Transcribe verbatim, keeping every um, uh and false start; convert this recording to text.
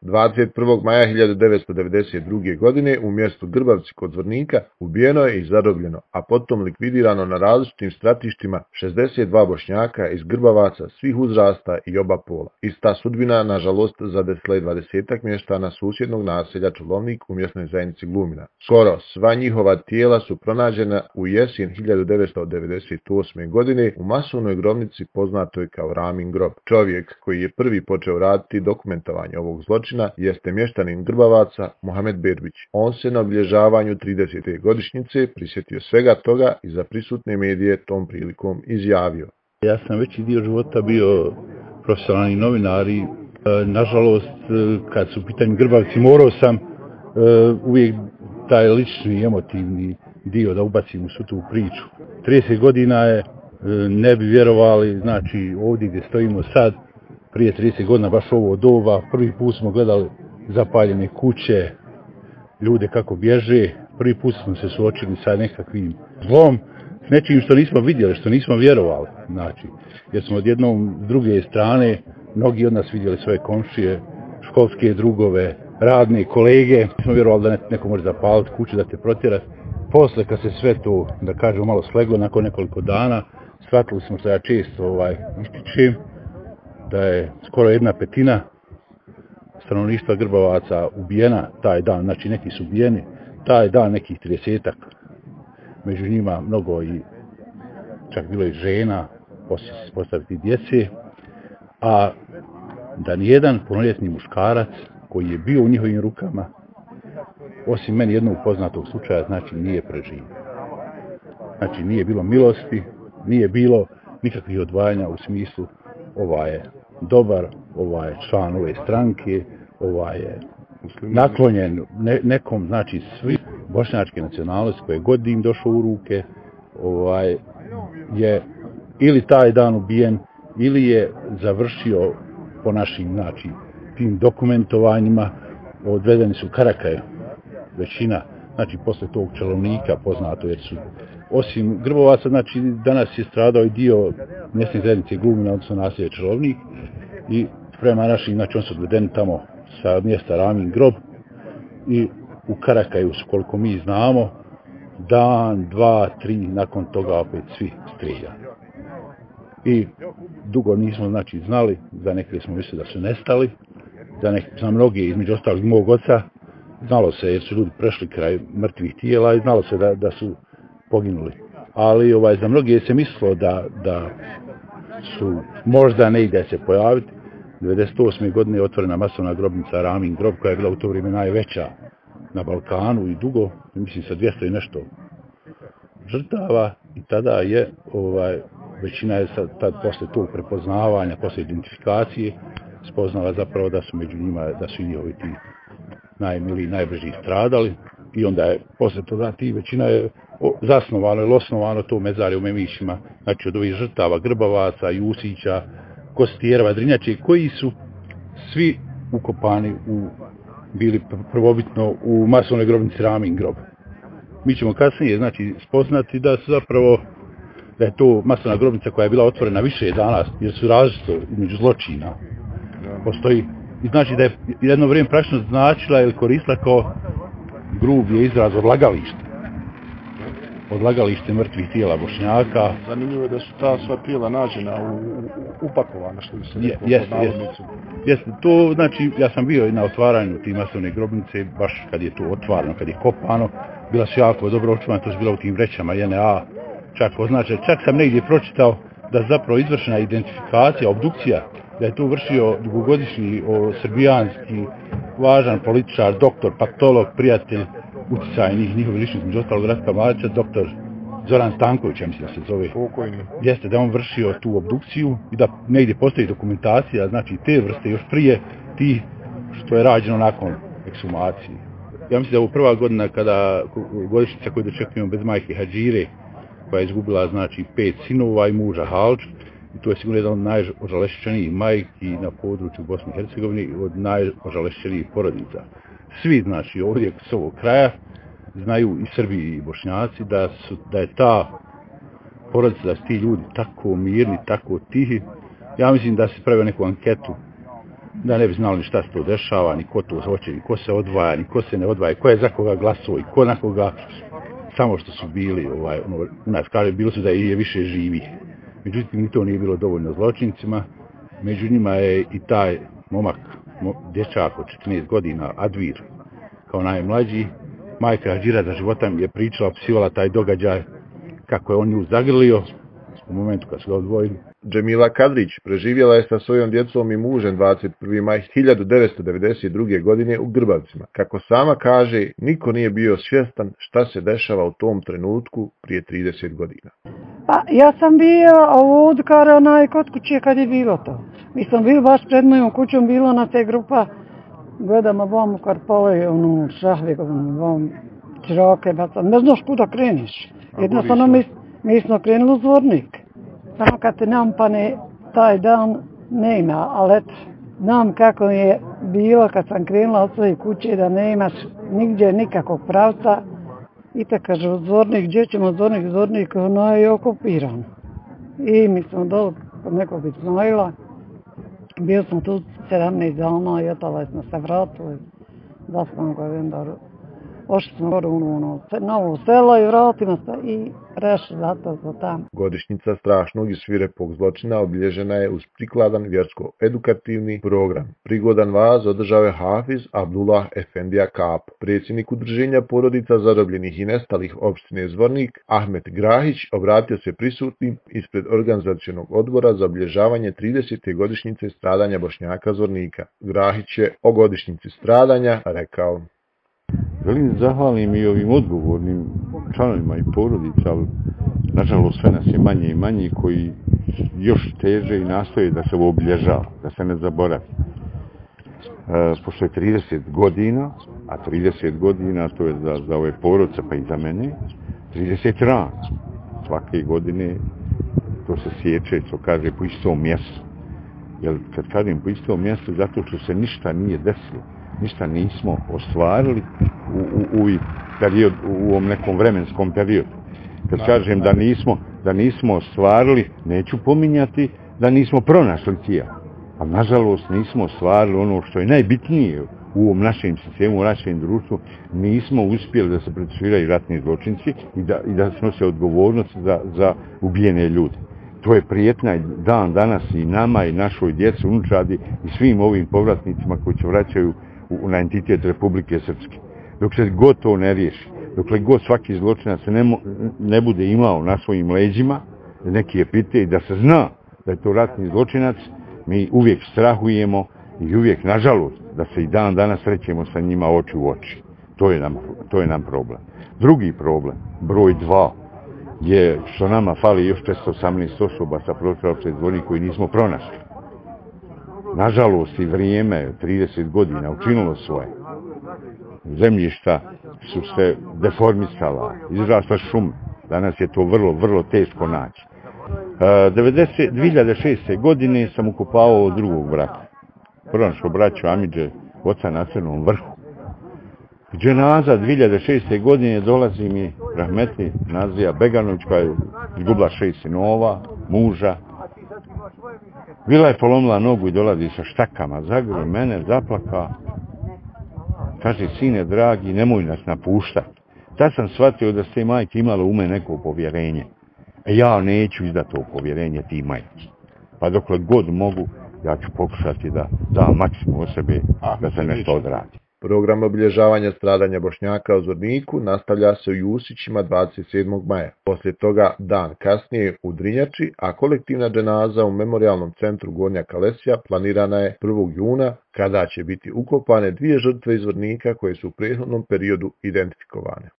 dvadeset prvog maja hiljadu devetsto devedeset druge. godine u mjestu Grbavci kod Zvornika ubijeno je i zarobljeno, a potom likvidirano na različitim stratištima šezdeset dva Bošnjaka iz Grbavaca svih uzrasta i oba pola. Ista sudbina, nažalost, zadesila je dvadesetak mještana susjednog naselja Čulovnik u mjesnoj zajednici Glumina. Skoro sva njihova tijela su pronađena u jesen hiljadu devetsto devedeset osme. godine u masovnoj grobnici poznatoj kao Ramin grob. Čovjek koji je prvi počeo raditi dokumentovanje ovog zločina jeste mještanin Grbavaca Mohamed Berbić. On se na obilježavanju tridesete godišnjice prisjetio svega toga i za prisutne medije tom prilikom izjavio: Ja sam veći dio života bio profesionalni novinar i nažalost kad su u pitanju Grbavci morao sam uvijek taj lični emotivni dio da ubacim u svu tu priču. trideset godina je, ne bi vjerovali, znači ovdje gdje stojimo sad, prije trideset godina, baš ovo doba, prvi put smo gledali zapaljene kuće, ljude kako bježe, prvi put smo se suočili sa nekakvim zlom, s nečim što nismo vidjeli, što nismo vjerovali, znači, jer smo od jednom s druge strane, mnogi od nas vidjeli svoje komšije, školske drugove, radne kolege, nismo vjerovali da neko može zapaliti kuću, da te protjerati. Posle kad se sve to, da kažemo, malo sleglo nakon nekoliko dana, shvatili smo što ja često ovaj, ističem, da je skoro jedna petina stanovništva Grbavaca ubijena taj dan, znači neki su ubijeni, taj dan nekih tridesetak, među njima mnogo i čak bilo i žena, poslije se postaviti djece, a da nijedan punoljetni muškarac koji je bio u njihovim rukama, osim meni jednog poznatog slučaja, znači nije preživio. Znači nije bilo milosti, nije bilo nikakvih odvajanja u smislu ovaj je dobar, ovaj je član ove stranke, ovaj je naklonjen ne, nekom, znači svi bošnjačke nacionalnosti koje god im došao u ruke, ovaj je ili taj dan ubijen, ili je završio po našim, znači, tim dokumentovanjima, odvedeni su Karakaje, većina, znači posle tog Čelovnika poznato, jer su osim Grbovaca, znači danas je stradao i dio mjesne zajednice Glumina, odnosno naselje Čelovnik, i prema našim, znači on su odvedeni tamo sa mjesta Ramin grob i u Karakaju su, koliko mi znamo, dan, dva, tri, nakon toga opet svi streljani. I dugo nismo, znači, znali, za neke smo mislili da su nestali, za, neke, za mnoge, između ostalih mog oca, znalo se jer su ljudi prešli kraj mrtvih tijela i znalo se da, da su poginuli. Ali ovaj, za mnoge se mislilo da, da su možda ne ide se pojaviti. devedeset osme. godine je otvorena masovna grobnica Ramin grob, koja je bila u to vrijeme najveća na Balkanu i dugo, mislim sa dvjesto i nešto žrtava, i tada je ovaj, većina je sad, tad posle tog prepoznavanja, posle identifikacije, spoznala zapravo da su među njima, da su njihovi ti najmiliji, najbrži stradali, i onda je posle toga ti većina je zasnovano ili osnovano to mezarje u Memišima, znači od ovih žrtava Grbavaca, Jusića, Kostjerova, Drinjače, koji su svi ukopani u, bili prvobitno u masovnoj grobnici Ramin grob. Mi ćemo kasnije, znači, spoznati da su zapravo, da je to masovna grobnica koja je bila otvorena više dana, jer su različito između zločina. Postoji, i znači da je jedno vrijeme praktično značila ili koristila kao grublji izraz odlagalište. Odlagalište mrtvih tijela Bošnjaka. Zanimljivo je da su ta sva tijela nađena u, u, upakovana, što bi se rekao. Jeste, jeste. Jeste, to znači, ja sam bio i na otvaranju te masovne grobnice, baš kad je to otvarano, kad je kopano, bila su jako dobro očuvana, to su bila u tim vrećama J N A, čak označeno. Čak sam negdje pročitao da zapravo izvršena identifikacija, obdukcija, da je to vršio dugogodišnji o, srbijanski važan političar, doktor, patolog, prijatelj, utjecajnih njihovih ličnih, među ostalog Ratka Mladića, doktor Zoran Stanković, ja mislim da se zove. Pokojni. Jeste, da on vršio tu obdukciju i da negdje postoji dokumentacija, znači te vrste još prije ti što je rađeno nakon ekshumacije. Ja mislim da je ovo prva godina kada godišnjica koju dočekujemo bez majke Hadžire, koja je izgubila, znači, pet sinova i muža Halč, i to je sigurno jedan od najožalešćenijih majki na području Bosne i Hercegovine i od najožalešćenijih porodica. Svi, znači, ovdje s ovog kraja znaju i Srbi i Bošnjaci da, su, da je ta porodica, da su ti ljudi tako mirni, tako tihi. Ja mislim da se pravio neku anketu da ne bi znali šta se to dešava, ni ko to hoće, ni ko se odvaja, ni ko se ne odvaja, ko je za koga glasovao i ko na koga, samo što su bili, ovaj, ono, u nas kaže, bilo su da je više živi. Međutim, ni to nije bilo dovoljno zločincima, među njima je i taj momak, dječak od četrnaest godina, Advir, kao najmlađi. Majka Hadžira za života mi je pričala, opisivala taj događaj, kako je on nju zagrlio u momentu kad su ga odvojili. Džemila Kadrić preživjela je sa svojom djecom i mužem dvadeset prvi maj hiljadu devetsto devedeset druge. godine u Grbavcima. Kako sama kaže, niko nije bio svjestan šta se dešava u tom trenutku prije trideset godina. Pa ja sam bila ovdje onaj kod kuće kad je bilo to. Mi sam bili baš pred mojom kućom, bilo na te grupa, gledamo vam kar pole, ono, šahve, vam čirake, bacam, ne znaš kuda kreniš. Jednostavno mi, mi smo krenuli u Zvornik. Samo kad te nampane taj dan nema, ali eto, znam kako je bilo kad sam krenula od svoje kuće da nemaš nigdje nikakvog pravca. I te kažu, Zvornik, gdje ćemo Zvornik, Zvornik, ono je okupiran. I mi smo dole kod nekog Ismaila, bio sam tu sedamnaest dana i otale smo se vratili, da smo ga vendar. Ošli smo gore u ono novo selo i vratimo se i rešili zato za tamo. Godišnjica strašnog i svirepog zločina obilježena je uz prikladan vjersko-edukativni program. Prigodan vaz održao je Hafiz Abdullah Efendija Kap, predsjednik udruženja porodica zarobljenih i nestalih opštine Zvornik. Ahmet Grahić obratio se prisutnim ispred organizacionog odbora za obilježavanje tridesete godišnjice stradanja Bošnjaka Zvornika. Grahić je o godišnjici stradanja rekao: Želim da zahvalim i ovim odgovornim članovima i porodica, ali nažalost sve nas je manje i manje koji još teže i nastoje da se ovo obilježava, da se ne zaboravi. E, pošto je trideset godina, a trideset godina to je za, za ove porodice pa i za mene, trideset rana. Svake godine to se sjeće, to kaže po istom mjestu. Jer kad kažem po istom mjestu, zato što se ništa nije desilo. Ništa nismo ostvarili u, u, u, period, u ovom nekom vremenskom periodu. Kad kažem da nismo, da nismo ostvarili, neću pominjati da nismo pronašli tijela. A nažalost nismo ostvarili ono što je najbitnije u ovom našem sistemu, u našem društvu, nismo uspjeli da se procesuiraju ratni zločinci i da, i da snose odgovornost za, za ubijene ljude. To je prijetna dan danas i nama i našoj djeci, unučadi i svim ovim povratnicima koji se vraćaju u, na entitet Republike Srpske. Dok se god to ne riješi, dokle god svaki zločinac se ne, mo, ne bude imao na svojim leđima neki epitet da se zna da je to ratni zločinac, mi uvijek strahujemo i uvijek, nažalost, da se i dan danas srećemo sa njima oči u oči. To je nam, to je nam problem. Drugi problem, broj dva, je što nama fali još četiristo osamnaest osoba sa prostora opštine Zvornik koji nismo pronašli. Nažalost i vrijeme, trideset godina, učinilo svoje. Zemljišta su se deformisala, izrasla šume. Danas je to vrlo, vrlo teško naći. dvije hiljade šeste. godine sam ukopavao drugog brata. Pronašao braću Amidže, oca na Crnom vrhu. Dženaza dvije hiljade šeste. godine dolazi mi rahmetli Nazija Beganović koja je izgubila šest sinova, muža. Bila je polomila nogu i dolazi sa štakama, zagrli mene, zaplaka. Kaže, sine dragi, nemoj nas napuštati. Tad sam shvatio da ste majke imale u mene neko povjerenje. E ja neću izdati to povjerenje ti majke. Pa dokle god mogu, ja ću pokušati da dam maksimum o sebe da se nešto odradi. Program obilježavanja stradanja Bošnjaka u Zvorniku nastavlja se u Jusićima dvadeset sedmog maja. Poslije toga dan kasnije u Drinjači, a kolektivna dženaza u Memorijalnom centru Gornja Kalesija planirana je prvog juna, kada će biti ukopane dvije žrtve iz Zvornika koje su u prethodnom periodu identifikovane.